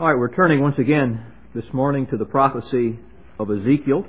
All right, we're turning once again this morning to the prophecy of Ezekiel.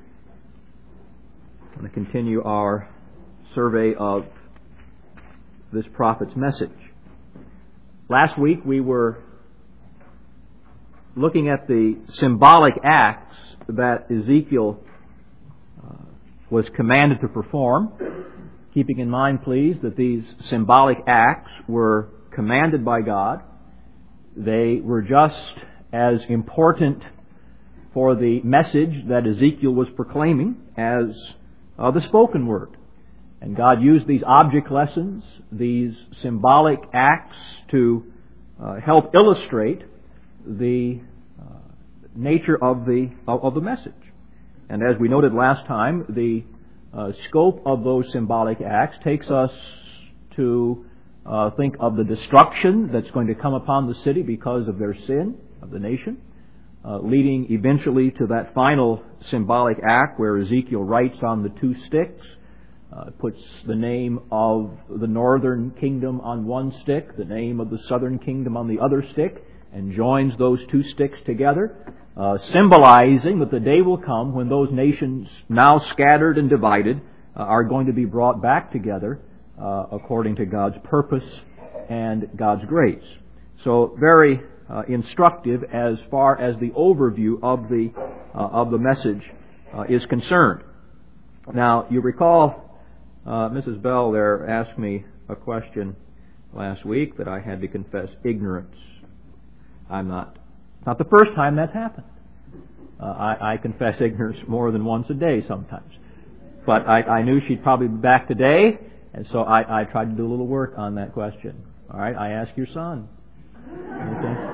I'm going to continue our survey of this prophet's message. Last week we were looking at the symbolic acts that Ezekiel was commanded to perform, keeping in mind, please, that these symbolic acts were commanded by God. They were just as important for the message that Ezekiel was proclaiming as the spoken word. And God used these object lessons, these symbolic acts, to help illustrate the nature of the message. And as we noted last time, the scope of those symbolic acts takes us to think of the destruction that's going to come upon the city because of their sin of the nation, leading eventually to that final symbolic act where Ezekiel writes on the two sticks, puts the name of the northern kingdom on one stick, the name of the southern kingdom on the other stick, and joins those two sticks together, symbolizing that the day will come when those nations, now scattered and divided, are going to be brought back together according to God's purpose and God's grace. So very instructive as far as the overview of the message is concerned. Now, you recall Mrs. Bell there asked me a question last week that I had to confess ignorance. I'm not the first time that's happened. I confess ignorance more than once a day sometimes. But I knew she'd probably be back today, and so I tried to do a little work on that question. All right, I asked your son. Okay.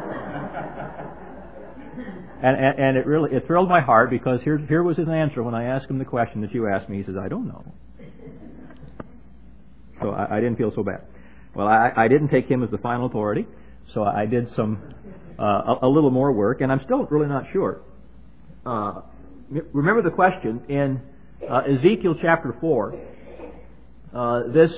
And it thrilled my heart because here was his answer when I asked him the question that you asked me. He says, "I don't know." So I didn't feel so bad. Well, I didn't take him as the final authority, so I did a little more work, and I'm still really not sure. Remember the question in Ezekiel chapter 4. This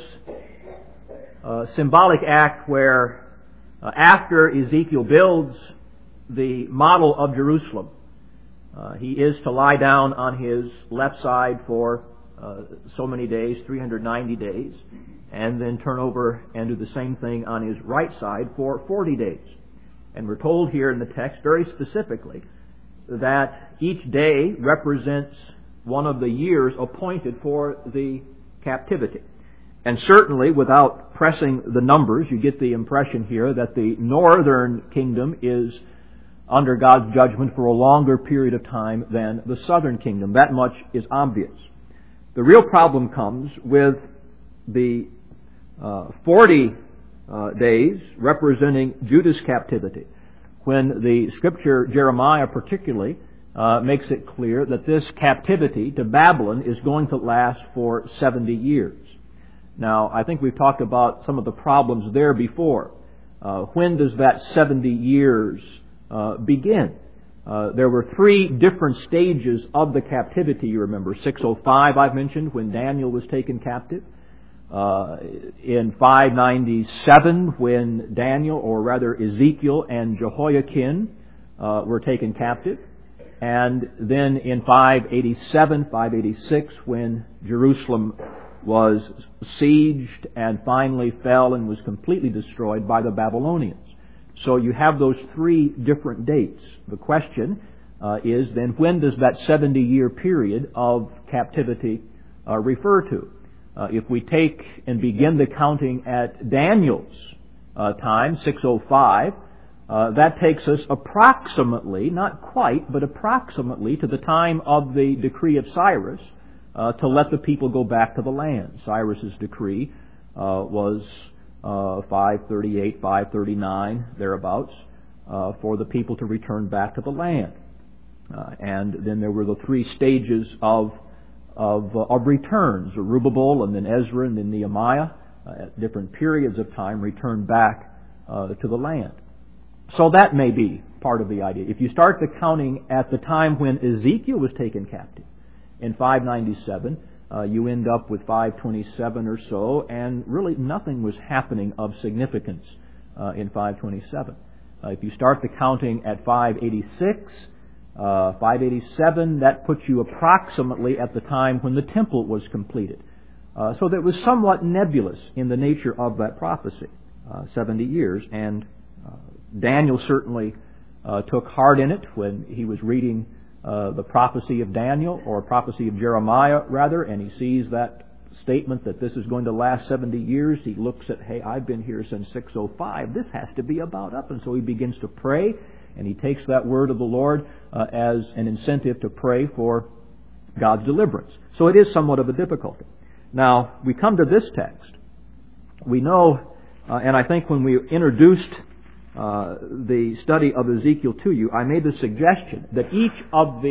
symbolic act where after Ezekiel builds the model of Jerusalem, he is to lie down on his left side for so many days, 390 days, and then turn over and do the same thing on his right side for 40 days. And we're told here in the text very specifically that each day represents one of the years appointed for the captivity. And certainly, without pressing the numbers, you get the impression here that the northern kingdom is under God's judgment for a longer period of time than the southern kingdom. That much is obvious. The real problem comes with the 40 days representing Judah's captivity, when the scripture, Jeremiah particularly, makes it clear that this captivity to Babylon is going to last for 70 years. Now, I think we've talked about some of the problems there before. When does that 70 years begin? There were three different stages of the captivity, you remember. 605 I've mentioned, when Daniel was taken captive. In 597, when Daniel, or rather Ezekiel and Jehoiakim were taken captive. And then in 587, 586, when Jerusalem was sieged and finally fell and was completely destroyed by the Babylonians. So you have those three different dates. The question is then, when does that 70-year period of captivity refer to? If we take and begin the counting at Daniel's time, 605, that takes us approximately, not quite, but approximately to the time of the decree of Cyrus to let the people go back to the land. Cyrus's decree was 538, 539, thereabouts, for the people to return back to the land. And then there were the three stages of returns, Zerubbabel and then Ezra and then Nehemiah, at different periods of time, returned back to the land. So that may be part of the idea. If you start the counting at the time when Ezekiel was taken captive, in 597, you end up with 527 or so, and really nothing was happening of significance in 527. If you start the counting at 586, 587, that puts you approximately at the time when the temple was completed. So that was somewhat nebulous in the nature of that prophecy, 70 years. And Daniel certainly took heart in it when he was reading the prophecy of Daniel, or prophecy of Jeremiah, rather, and he sees that statement that this is going to last 70 years. He looks at, hey, I've been here since 605. This has to be about up. And so he begins to pray, and he takes that word of the Lord as an incentive to pray for God's deliverance. So it is somewhat of a difficulty. Now, we come to this text. We know, and I think when we introduced the study of Ezekiel to you, I made the suggestion that each of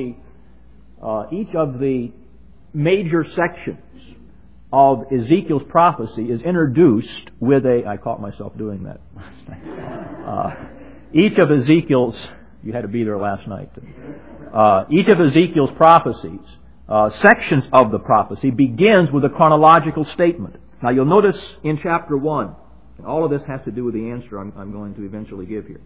the major sections of Ezekiel's prophecy is introduced with I caught myself doing that last night. Each of Ezekiel's, you had to be there last night. Each of Ezekiel's prophecies, sections of the prophecy, begins with a chronological statement. Now you'll notice in chapter 1, and all of this has to do with the answer I'm going to eventually give here.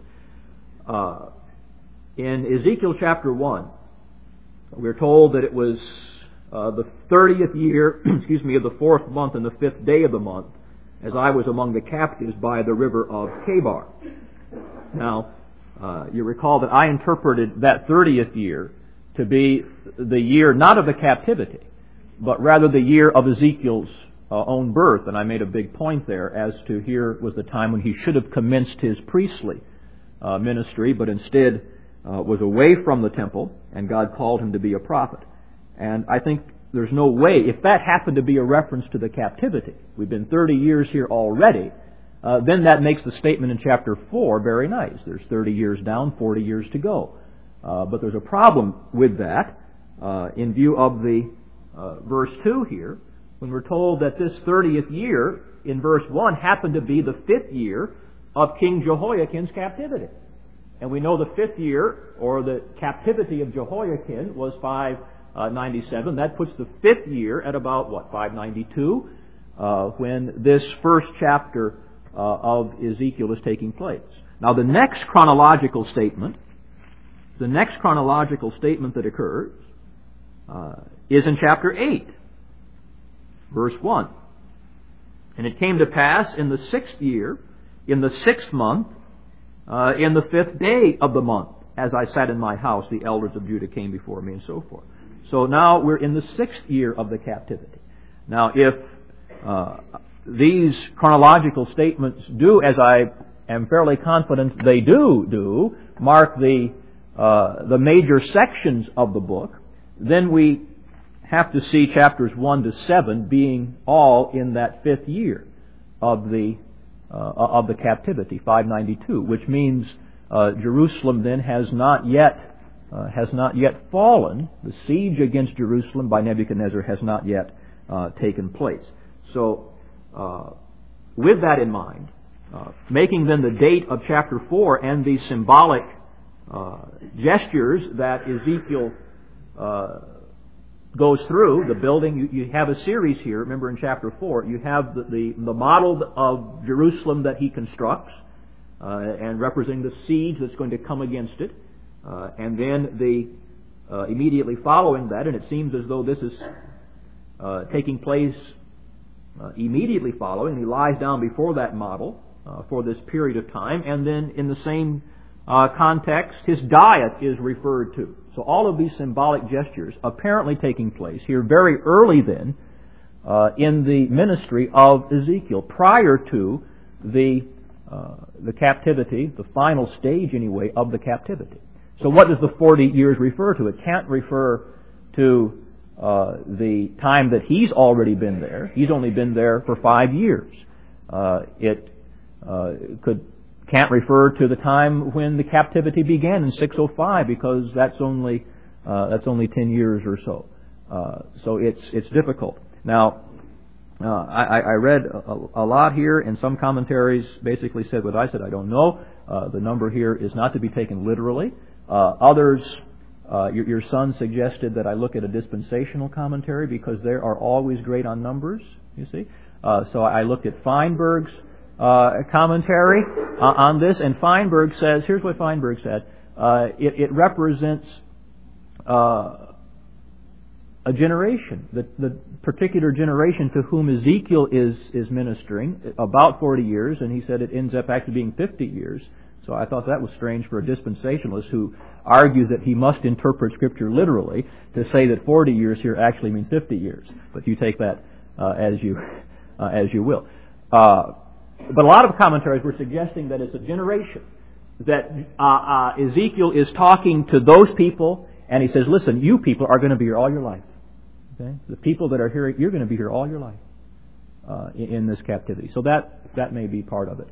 In Ezekiel chapter 1, we're told that it was the 30th year, of the 4th month and the 5th day of the month, as I was among the captives by the river of Chebar. Now, you recall that I interpreted that 30th year to be the year not of the captivity, but rather the year of Ezekiel's own birth. And I made a big point there as to here was the time when he should have commenced his priestly ministry, but instead was away from the temple, and God called him to be a prophet. And I think there's no way, if that happened to be a reference to the captivity, we've been 30 years here already, then that makes the statement in chapter 4 very nice. There's 30 years down, 40 years to go. But there's a problem with that in view of the verse 2 here, when we're told that this 30th year in verse 1 happened to be the 5th year of King Jehoiakim's captivity. And we know the 5th year, or the captivity of Jehoiakim, was 597. That puts the 5th year at about, 592, when this first chapter of Ezekiel is taking place. Now the next chronological statement that occurs is in chapter 8, verse 1. And it came to pass in the 6th year, in the 6th month, in the 5th day of the month, as I sat in my house, the elders of Judah came before me, and so forth. So now we're in the 6th year of the captivity. Now if these chronological statements do, as I am fairly confident they do mark the major sections of the book, then we have to see chapters 1 to 7 being all in that 5th year of the captivity, 592, which means Jerusalem then has not yet fallen. The siege against Jerusalem by Nebuchadnezzar has not yet taken place. So, with that in mind, making then the date of chapter 4 and the symbolic gestures that Ezekiel goes through, the building, you have a series here. Remember in chapter 4, you have the model of Jerusalem that he constructs, and representing the siege that's going to come against it. And then immediately following that, and it seems as though this is taking place immediately following, he lies down before that model for this period of time, and then in the same context, his diet is referred to. So all of these symbolic gestures apparently taking place here very early then in the ministry of Ezekiel, prior to the captivity, the final stage anyway of the captivity. So what does the 40 years refer to? It can't refer to the time that he's already been there. He's only been there for 5 years. It can't refer to the time when the captivity began in 605, because that's only 10 years or so. So it's difficult. Now, I read a lot here, and some commentaries basically said what I said. I don't know. The number here is not to be taken literally. Others, your son suggested that I look at a dispensational commentary, because they are always great on numbers, you see. So I looked at Feinberg's commentary on this, and Feinberg says, here's what Feinberg said, it represents a generation, the particular generation to whom Ezekiel is ministering, about 40 years, and he said it ends up actually being 50 years. So I thought that was strange for a dispensationalist who argues that he must interpret Scripture literally to say that 40 years here actually means 50 years. But you take that as you will. But a lot of commentaries were suggesting that it's a generation, that Ezekiel is talking to those people, and he says, listen, you people are going to be here all your life. Okay? The people that are here, you're going to be here all your life in this captivity. So that may be part of it.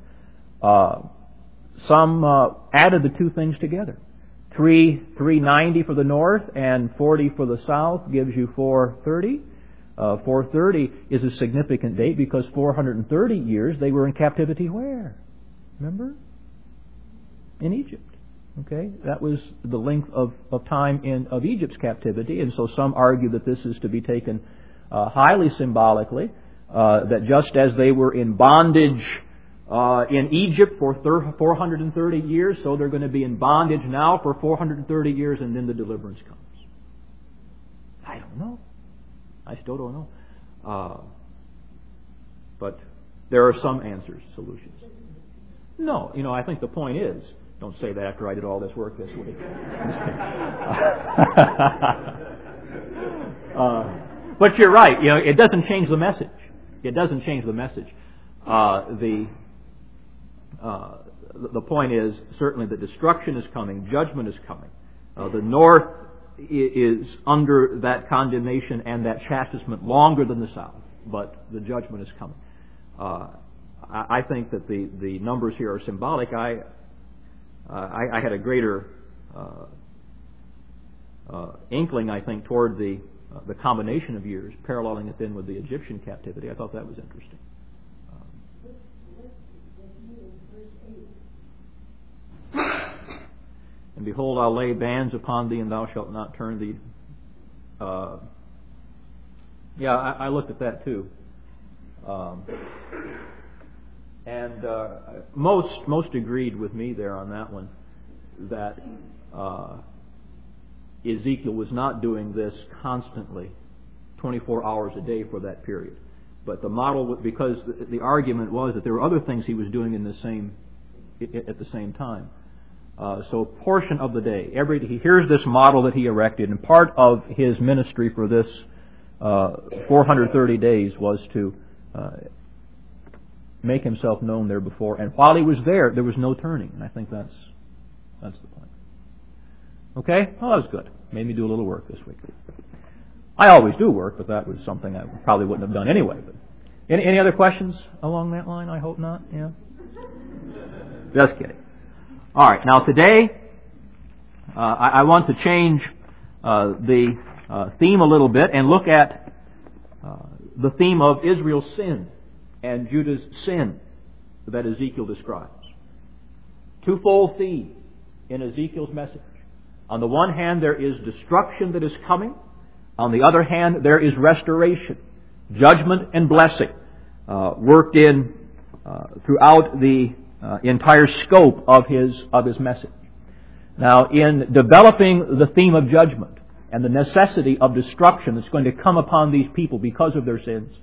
Some added the two things together. 390 for the north and 40 for the south gives you 430. 430 is a significant date because 430 years they were in captivity where? Remember? In Egypt. Okay? That was the length of time of Egypt's captivity, and so some argue that this is to be taken highly symbolically, that just as they were in bondage in Egypt for 430 years, so they're going to be in bondage now for 430 years, and then the deliverance comes. I don't know. I still don't know. But there are some answers, solutions. No, I think the point is, don't say that after I did all this work this week. But you're right. It doesn't change the message. It doesn't change the message. The point is certainly that destruction is coming, judgment is coming. The north is under that condemnation and that chastisement longer than the south, but the judgment is coming. I think that the numbers here are symbolic. I had a greater inkling, I think, toward the combination of years, paralleling it then with the Egyptian captivity. I thought that was interesting. And behold, I'll lay bands upon thee, and thou shalt not turn thee. I looked at that too. And most agreed with me there on that one, that Ezekiel was not doing this constantly, 24 hours a day for that period. But the model, because the argument was that there were other things he was doing at the same time. So a portion of the day, here's this model that he erected, and part of his ministry for this 430 days was to make himself known there before. And while he was there was no turning. And I think that's the point. Okay? Well, that was good. Made me do a little work this week. I always do work, but that was something I probably wouldn't have done anyway. But any other questions along that line? I hope not. Yeah? Just kidding. All right. Now today, I want to change the theme a little bit and look at the theme of Israel's sin and Judah's sin that Ezekiel describes. Twofold theme in Ezekiel's message. On the one hand, there is destruction that is coming. On the other hand, there is restoration, judgment and blessing worked in throughout the entire scope of his message. Now, in developing the theme of judgment and the necessity of destruction that's going to come upon these people because of their sins,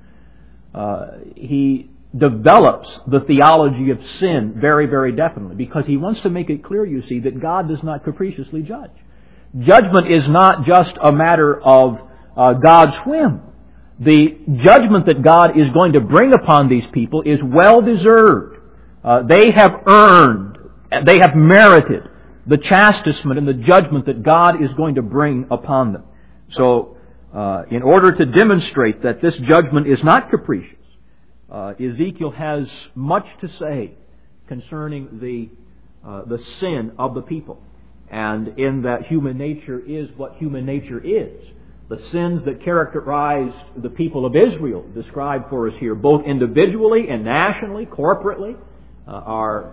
he develops the theology of sin very, very definitely, because he wants to make it clear, you see, that God does not capriciously judge. Judgment is not just a matter of God's whim. The judgment that God is going to bring upon these people is well deserved. They have earned, they have merited the chastisement and the judgment that God is going to bring upon them. So, in order to demonstrate that this judgment is not capricious, Ezekiel has much to say concerning the sin of the people, and in that human nature is what human nature is. The sins that characterized the people of Israel, described for us here, both individually and nationally, corporately, are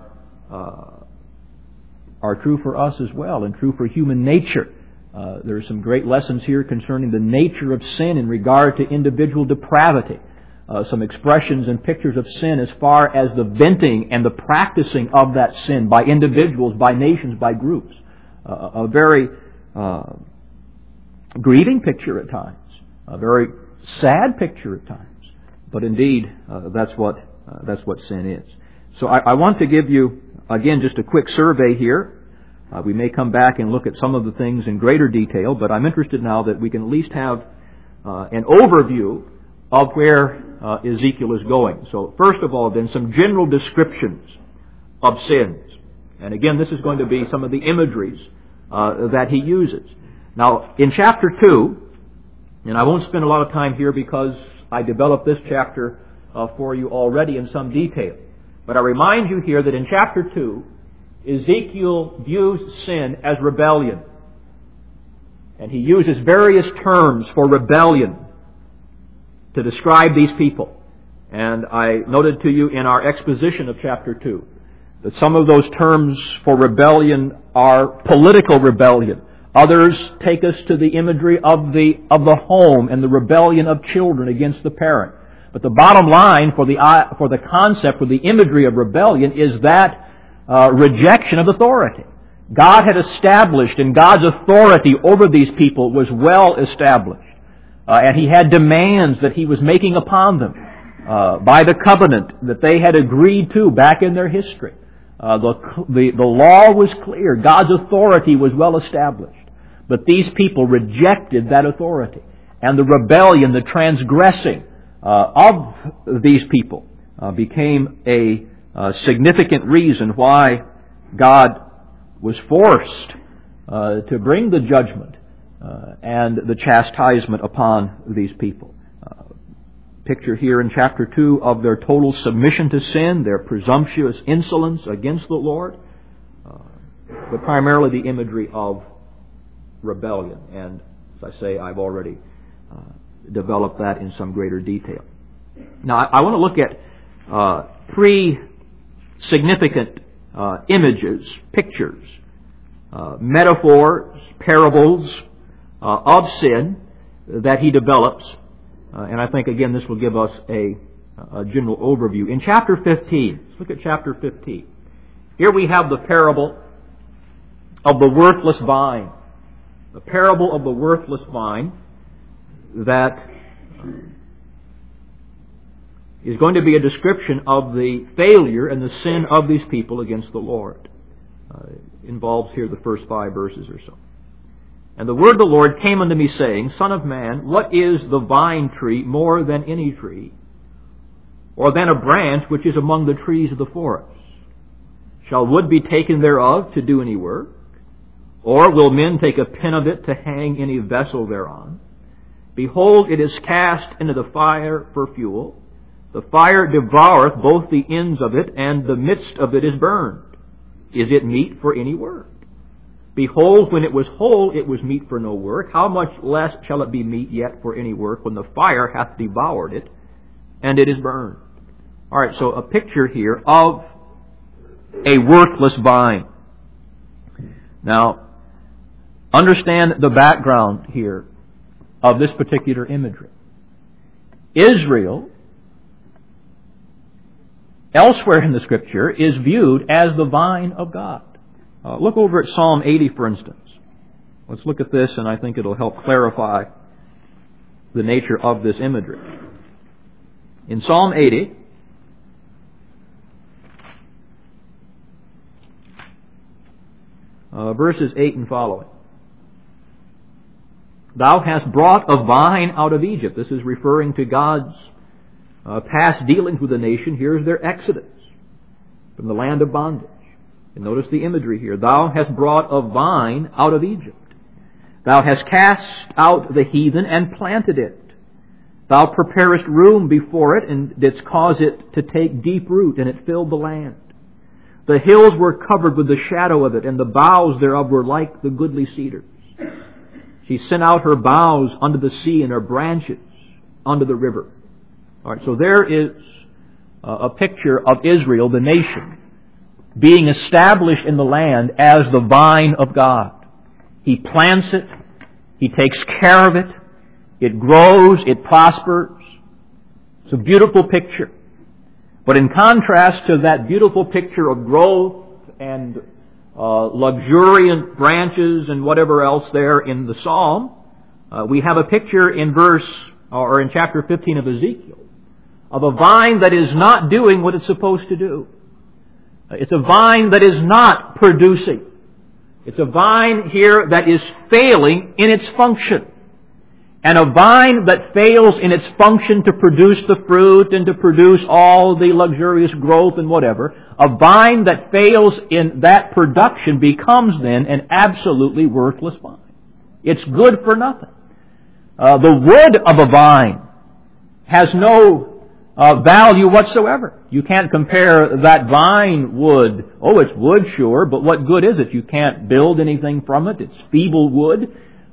true for us as well, and true for human nature. There are some great lessons here concerning the nature of sin in regard to individual depravity. some expressions and pictures of sin as far as the venting and the practicing of that sin by individuals, by nations, by groups. A very grieving picture at times, a very sad picture at times. But indeed, that's what sin is. So I want to give you, again, just a quick survey here. We may come back and look at some of the things in greater detail, but I'm interested now that we can at least have an overview of where Ezekiel is going. So first of all, then, some general descriptions of sins. And again, this is going to be some of the imageries that he uses. Now, in chapter 2, and I won't spend a lot of time here because I developed this chapter for you already in some detail. But I remind you here that in chapter 2, Ezekiel views sin as rebellion. And he uses various terms for rebellion to describe these people. And I noted to you in our exposition of chapter 2 that some of those terms for rebellion are political rebellion. Others take us to the imagery of the home and the rebellion of children against the parent. But the bottom line for the concept, for the imagery of rebellion, is that rejection of authority. God had established, and God's authority over these people was well established. And He had demands that He was making upon them by the covenant that they had agreed to back in their history. The law was clear. God's authority was well established. But these people rejected that authority. And the rebellion, the transgressing of these people became a significant reason why God was forced to bring the judgment and the chastisement upon these people. Picture here in chapter 2 of their total submission to sin, their presumptuous insolence against the Lord, but primarily the imagery of rebellion. And as I say, I've already developed that in some greater detail. Now, I want to look at three significant images, pictures, metaphors, parables of sin that he develops. And I think, again, this will give us a general overview. In chapter 15, let's look at chapter 15. Here we have the parable of the worthless vine. The parable of the worthless vine that is going to be a description of the failure and the sin of these people against the Lord. Involves here the first 5 verses or so. And the word of the Lord came unto me, saying, Son of man, what is the vine tree more than any tree, or than a branch which is among the trees of the forest? Shall wood be taken thereof to do any work? Or will men take a pin of it to hang any vessel thereon? Behold, it is cast into the fire for fuel. The fire devoureth both the ends of it, and the midst of it is burned. Is it meet for any work? Behold, when it was whole, it was meet for no work. How much less shall it be meet yet for any work, when the fire hath devoured it, and it is burned? All right, so a picture here of a worthless vine. Now, understand the background here of this particular imagery. Israel, elsewhere in the Scripture, is viewed as the vine of God. Look over at Psalm 80, for instance. Let's look at this, and I think it'll help clarify the nature of this imagery. In Psalm 80, verses 8 and following. Thou hast brought a vine out of Egypt. This is referring to God's past dealings with the nation. Here's their exodus from the land of bondage. And notice the imagery here. Thou hast brought a vine out of Egypt. Thou hast cast out the heathen and planted it. Thou preparest room before it, and didst cause it to take deep root, and it filled the land. The hills were covered with the shadow of it, and the boughs thereof were like the goodly cedars. She sent out her boughs unto the sea, and her branches unto the river. All right, so there is a picture of Israel, the nation, being established in the land as the vine of God. He plants it. He takes care of it. It grows. It prospers. It's a beautiful picture. But in contrast to that beautiful picture of growth and luxuriant branches and whatever else there in the psalm, we have a picture in in chapter 15 of Ezekiel of a vine that is not doing what it's supposed to do. It's a vine that is not producing. It's a vine here that is failing in its function. And a vine that fails in its function to produce the fruit and to produce all the luxurious growth and whatever, a vine that fails in that production becomes then an absolutely worthless vine. It's good for nothing. The wood of a vine has no value whatsoever. You can't compare that vine wood. Oh, it's wood, sure, but what good is it? You can't build anything from it. It's feeble wood.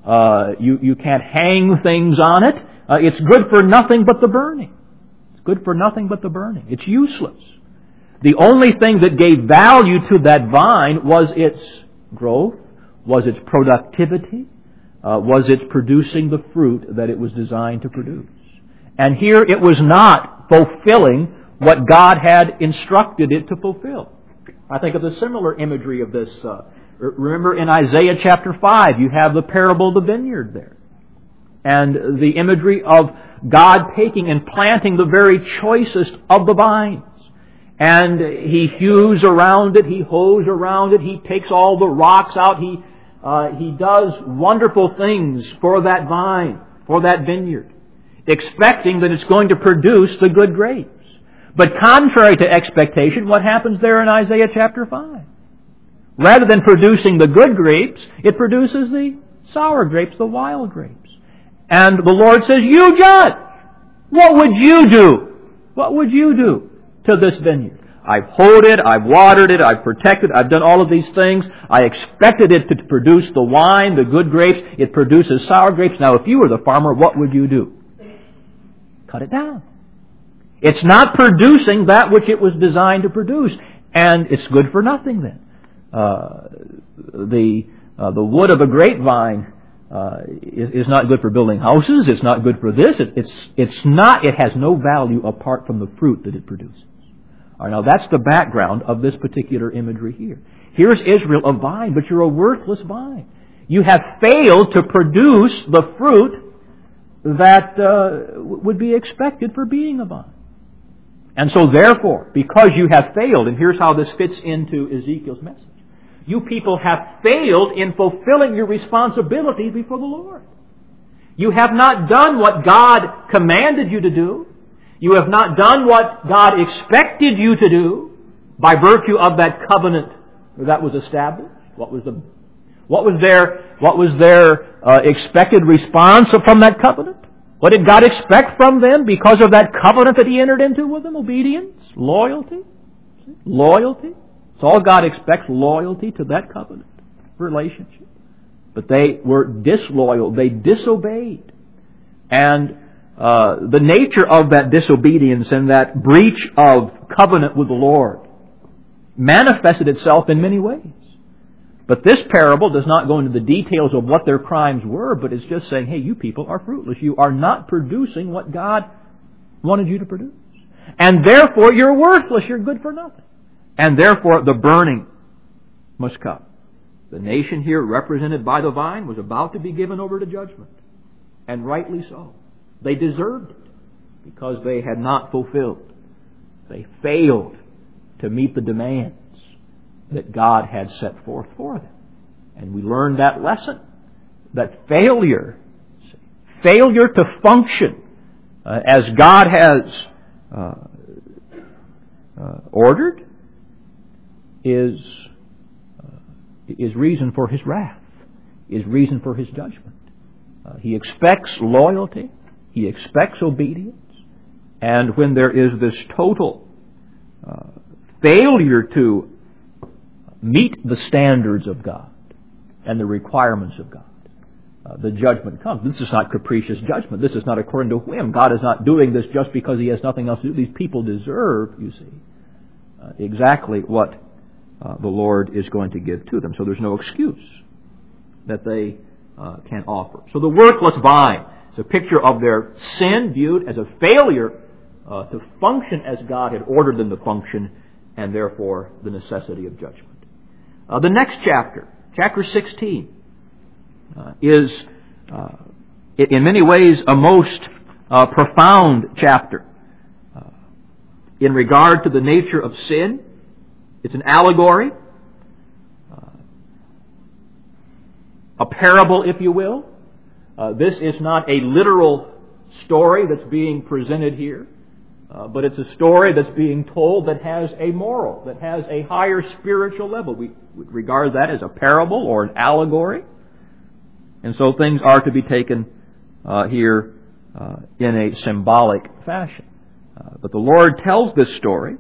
You can't hang things on it. It's good for nothing but the burning. It's good for nothing but the burning. It's useless. The only thing that gave value to that vine was its growth, was its productivity, was its producing the fruit that it was designed to produce. And here it was not fulfilling what God had instructed it to fulfill. I think of the similar imagery of this. Remember in Isaiah chapter 5, you have the parable of the vineyard there. And the imagery of God taking and planting the very choicest of the vines. And He hews around it, He hoes around it, He takes all the rocks out, He does wonderful things for that vine, for that vineyard, expecting that it's going to produce the good grapes. But contrary to expectation, what happens there in Isaiah chapter 5? Rather than producing the good grapes, it produces the sour grapes, the wild grapes. And the Lord says, you judge! What would you do? What would you do to this vineyard? I've hoed it, I've watered it, I've protected it, I've done all of these things. I expected it to produce the wine, the good grapes. It produces sour grapes. Now, if you were the farmer, what would you do? Cut it down. It's not producing that which it was designed to produce. And it's good for nothing then. The wood of a grapevine is not good for building houses. It's not good for this. It has no value apart from the fruit that it produces. All right, now that's the background of this particular imagery here. Here's Israel, a vine, but you're a worthless vine. You have failed to produce the fruit that would be expected for being a vine. And so therefore, because you have failed, and here's how this fits into Ezekiel's message. You people have failed in fulfilling your responsibilities before the Lord. You have not done what God commanded you to do. You have not done what God expected you to do by virtue of that covenant that was established. What was their expected response from that covenant? What did God expect from them because of that covenant that He entered into with them? Obedience, loyalty, loyalty. It's all God expects, loyalty to that covenant relationship. But they were disloyal. They disobeyed. And the nature of that disobedience and that breach of covenant with the Lord manifested itself in many ways. But this parable does not go into the details of what their crimes were, but it's just saying, hey, you people are fruitless. You are not producing what God wanted you to produce. And therefore, you're worthless. You're good for nothing. And therefore, the burning must come. The nation here, represented by the vine, was about to be given over to judgment. And rightly so. They deserved it because they had not fulfilled. They failed to meet the demands that God had set forth for them. And we learned that lesson, that failure to function as God has ordered is reason for His wrath, is reason for His judgment. He expects loyalty. He expects obedience. And when there is this total failure to meet the standards of God and the requirements of God, the judgment comes. This is not capricious judgment. This is not according to whim. God is not doing this just because He has nothing else to do. These people deserve, you see, exactly what the Lord is going to give to them. So there's no excuse that they can offer. So the worthless vine is a picture of their sin viewed as a failure to function as God had ordered them to function, and therefore the necessity of judgment. The next chapter, chapter 16, is in many ways a most profound chapter in regard to the nature of sin. It's an allegory, a parable, if you will. This is not a literal story that's being presented here, but it's a story that's being told that has a moral, that has a higher spiritual level. We would regard that as a parable or an allegory. And so things are to be taken here in a symbolic fashion. But the Lord tells this story,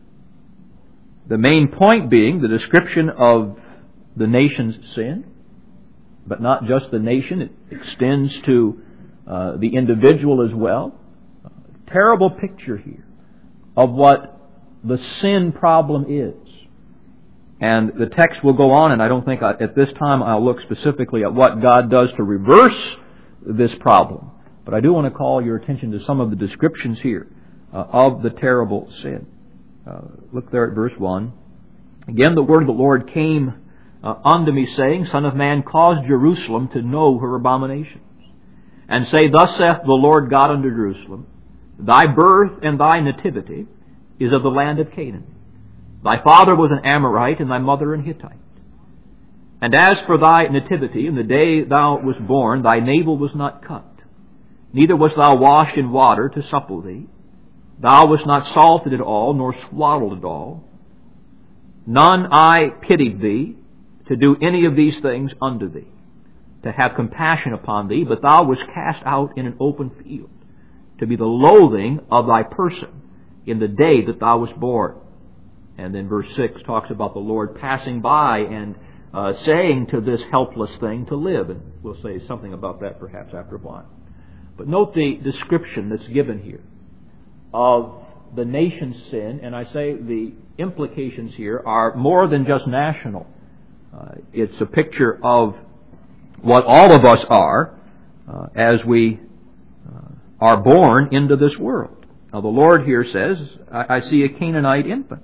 the main point being the description of the nation's sin, but not just the nation. It extends to the individual as well. Terrible picture here of what the sin problem is. And the text will go on, and I don't think at this time I'll look specifically at what God does to reverse this problem. But I do want to call your attention to some of the descriptions here of the terrible sin. Look there at verse 1. Again, the word of the Lord came unto me, saying, Son of man, cause Jerusalem to know her abominations. And say, Thus saith the Lord God unto Jerusalem, Thy birth and thy nativity is of the land of Canaan. Thy father was an Amorite, and thy mother an Hittite. And as for thy nativity, in the day thou wast born, thy navel was not cut, neither wast thou washed in water to supple thee. Thou wast not salted at all, nor swaddled at all. None I pitied thee to do any of these things unto thee, to have compassion upon thee, but thou wast cast out in an open field, to be the loathing of thy person in the day that thou wast born. And then verse 6 talks about the Lord passing by and saying to this helpless thing to live. And we'll say something about that perhaps after a while. But note the description that's given here of the nation's sin. And I say the implications here are more than just national. It's a picture of what all of us are as we are born into this world. Now the Lord here says, I see a Canaanite infant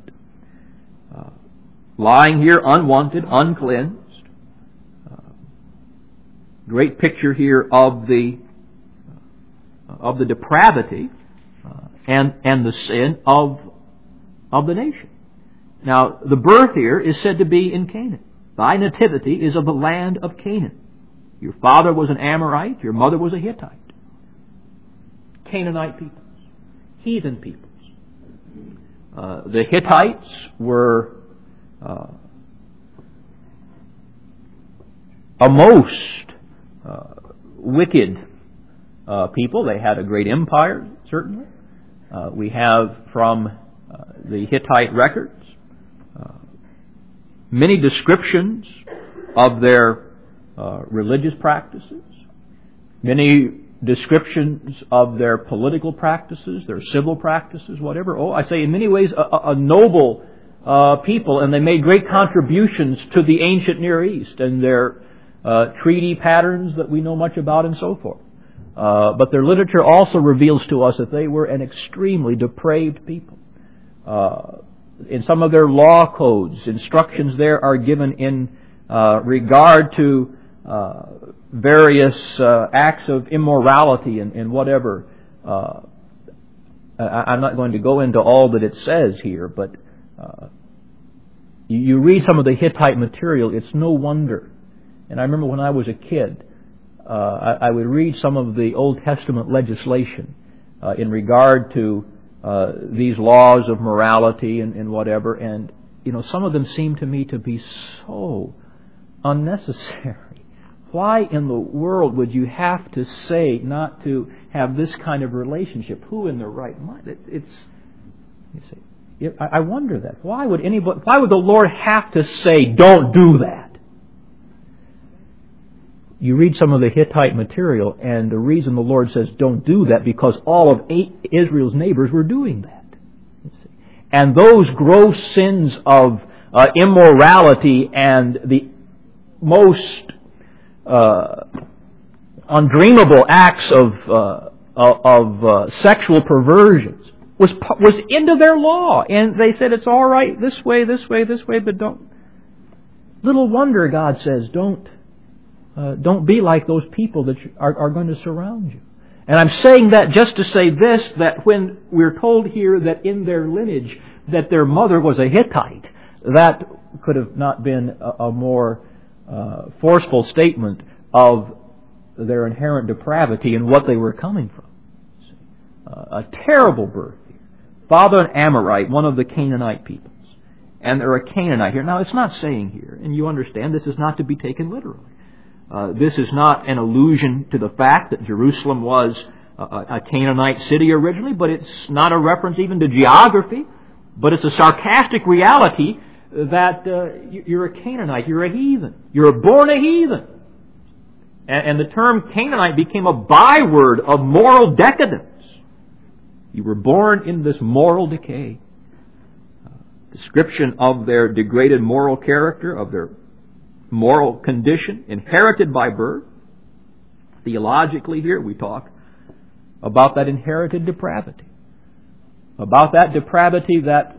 lying here unwanted, uncleansed. Great picture here of the depravity and the sin of the nation. Now the birth here is said to be in Canaan. Thy nativity is of the land of Canaan. Your father was an Amorite, your mother was a Hittite. Canaanite peoples, heathen peoples. The Hittites were a most wicked people. They had a great empire, certainly. We have from the Hittite records many descriptions of their religious practices, many descriptions of their political practices, their civil practices, whatever. I say in many ways a noble people, and they made great contributions to the ancient Near East and their treaty patterns that we know much about and so forth. But their literature also reveals to us that they were an extremely depraved people. In some of their law codes, instructions there are given in regard to various acts of immorality and whatever. I'm not going to go into all that it says here, but you read some of the Hittite material, it's no wonder. And I remember when I was a kid, I would read some of the Old Testament legislation in regard to these laws of morality and whatever, and some of them seem to me to be so unnecessary. Why in the world would you have to say not to have this kind of relationship? Who in their right mind? I wonder that. Why would the Lord have to say, don't do that? You read some of the Hittite material, and the reason the Lord says don't do that, because all of Israel's neighbors were doing that. And those gross sins of immorality and the most undreamable acts of sexual perversions was into their law. And they said, it's all right this way, but don't. Little wonder, God says, don't be like those people that are going to surround you. And I'm saying that just to say this, that when we're told here that in their lineage that their mother was a Hittite, that could have not been a more forceful statement of their inherent depravity and what they were coming from. A terrible birth here. Father an Amorite, one of the Canaanite peoples. And they're a Canaanite here. Now, it's not saying here, and you understand, this is not to be taken literally. This is not an allusion to the fact that Jerusalem was a Canaanite city originally, but it's not a reference even to geography, but it's a sarcastic reality that you're a Canaanite, you're a heathen. You're born a heathen. And the term Canaanite became a byword of moral decadence. You were born in this moral decay. Description of their degraded moral character, of their moral condition, inherited by birth. Theologically here, we talk about that inherited depravity. About that depravity that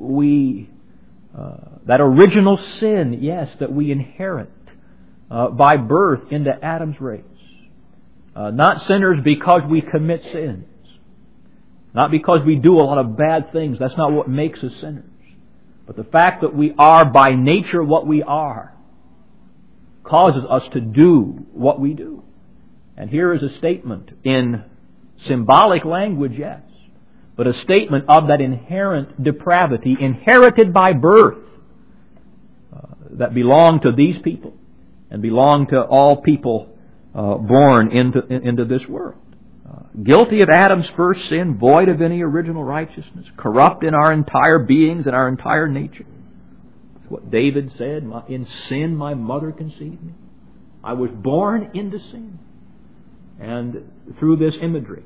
that original sin, yes, that we inherit by birth into Adam's race. Not sinners because we commit sins. Not because we do a lot of bad things. That's not what makes us sinners. But the fact that we are by nature what we are causes us to do what we do. And here is a statement in symbolic language, yes, but a statement of that inherent depravity inherited by birth that belong to these people and belong to all people born into this world. Guilty of Adam's first sin, void of any original righteousness, corrupt in our entire beings and our entire nature. That's what David said, in sin my mother conceived me. I was born into sin. And through this imagery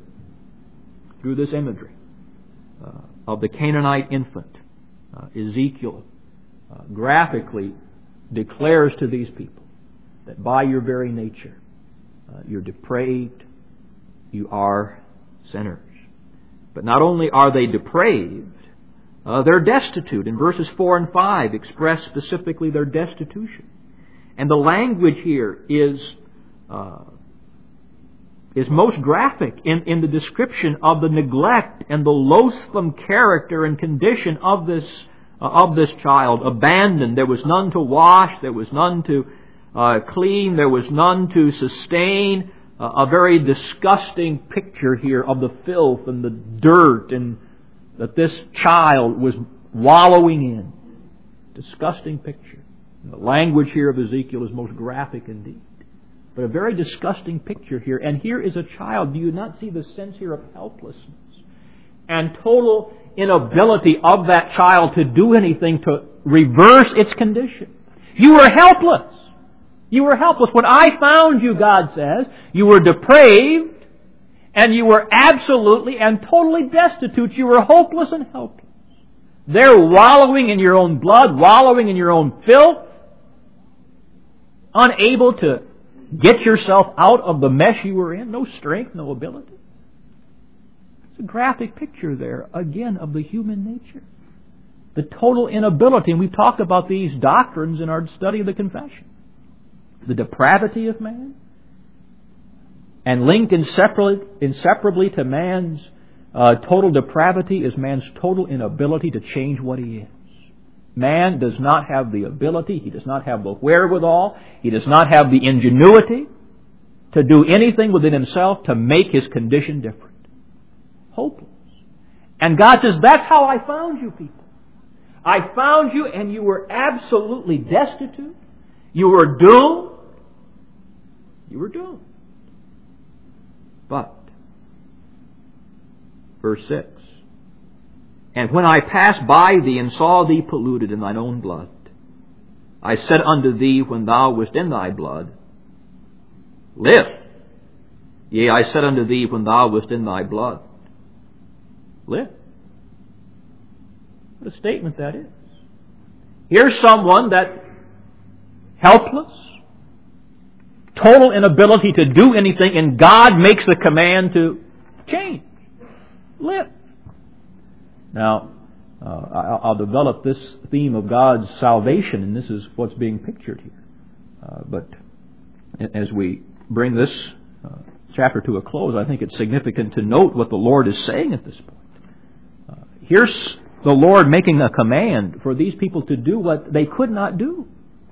of the Canaanite infant, Ezekiel graphically declares to these people that by your very nature, you're depraved, you are sinners. But not only are they depraved, they're destitute. In verses 4 and 5 express specifically their destitution. And the language here is most graphic in the description of the neglect and the loathsome character and condition of this child, abandoned. There was none to wash, there was none to clean, there was none to sustain. A very disgusting picture here of the filth and the dirt and that this child was wallowing in. Disgusting picture. The language here of Ezekiel is most graphic indeed. But a very disgusting picture here. And here is a child. Do you not see the sense here of helplessness and total inability of that child to do anything to reverse its condition? You were helpless. You were helpless. When I found you, God says, you were depraved and you were absolutely and totally destitute. You were hopeless and helpless. There wallowing in your own blood, wallowing in your own filth, unable to get yourself out of the mess you were in, no strength, no ability. It's a graphic picture there, again, of the human nature. The total inability, and we've talked about these doctrines in our study of the confession. The depravity of man, and linked inseparably to man's total depravity is man's total inability to change what he is. Man does not have the ability, he does not have the wherewithal, he does not have the ingenuity to do anything within himself to make his condition different. Hopeless. And God says, that's how I found you people. I found you and you were absolutely destitute. You were doomed. You were doomed. But, verse 6, and when I passed by thee and saw thee polluted in thine own blood, I said unto thee when thou wast in thy blood, live. Yea, I said unto thee when thou wast in thy blood, live. What a statement that is. Here's someone that helpless, total inability to do anything, and God makes the command to change, live. Now, I'll develop this theme of God's salvation, and this is what's being pictured here. But as we bring this chapter to a close, I think it's significant to note what the Lord is saying at this point. Here's the Lord making a command for these people to do what they could not do.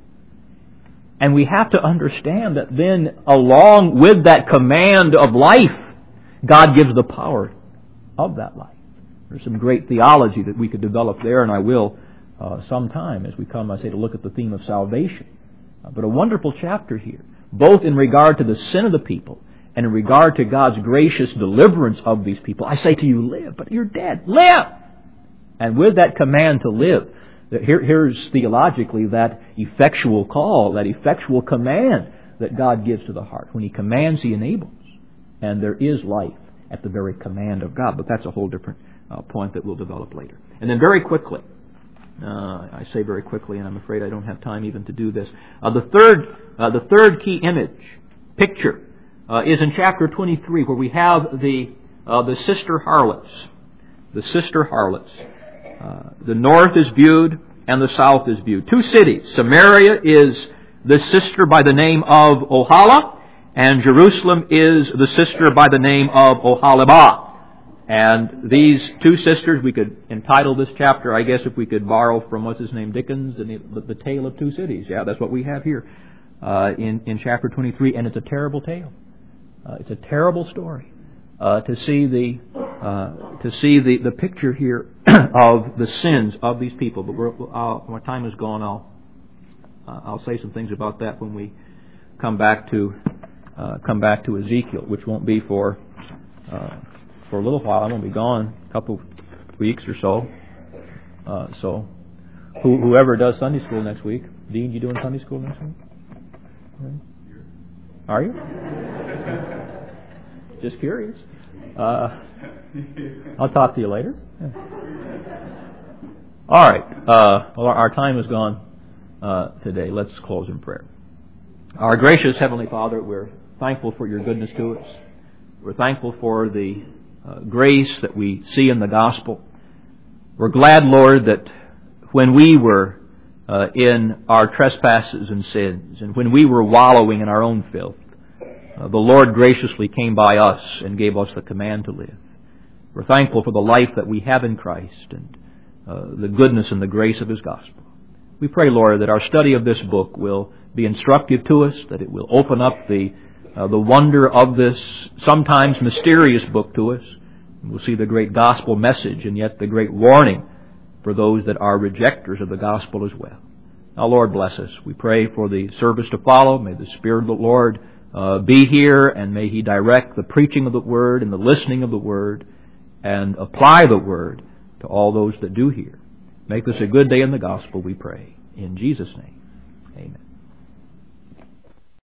And we have to understand that then, along with that command of life, God gives the power of that life. There's some great theology that we could develop there, and I will sometime as we come, I say, to look at the theme of salvation. But a wonderful chapter here, both in regard to the sin of the people and in regard to God's gracious deliverance of these people. I say to you, live, but you're dead. Live! And with that command to live, here's theologically that effectual call, that effectual command that God gives to the heart. When He commands, He enables. And there is life at the very command of God. But that's a whole different point that we'll develop later. And then very quickly, I say very quickly, and I'm afraid I don't have time even to do this. The third key image, picture, is in chapter 23, where we have the sister harlots. The sister harlots. The north is viewed and the south is viewed. Two cities. Samaria is the sister by the name of Ohala, and Jerusalem is the sister by the name of Oholibah. And these two sisters, we could entitle this chapter, I guess, if we could borrow from what's his name, Dickens, the Tale of Two Cities. Yeah, that's what we have here in chapter 23, and it's a terrible tale. It's a terrible story to see the picture here of the sins of these people. But my time is gone. I'll say some things about that when we come back to Ezekiel, which won't be for a little while. I'm going to be gone a couple weeks or so. So whoever does Sunday school next week, Dean, you doing Sunday school next week? Are you? Just curious. I'll talk to you later. Yeah. All right. Well, our time is gone today. Let's close in prayer. Our gracious Heavenly Father, we're thankful for Your goodness to us. We're thankful for the grace that we see in the gospel. We're glad, Lord, that when we were in our trespasses and sins, and when we were wallowing in our own filth, the Lord graciously came by us and gave us the command to live. We're thankful for the life that we have in Christ and the goodness and the grace of His gospel. We pray, Lord, that our study of this book will be instructive to us, that it will open up the wonder of this sometimes mysterious book to us. We'll see the great gospel message and yet the great warning for those that are rejectors of the gospel as well. Now, Lord, bless us. We pray for the service to follow. May the Spirit of the Lord be here, and may He direct the preaching of the Word and the listening of the Word and apply the Word to all those that do hear. Make this a good day in the gospel, we pray. In Jesus' name, amen.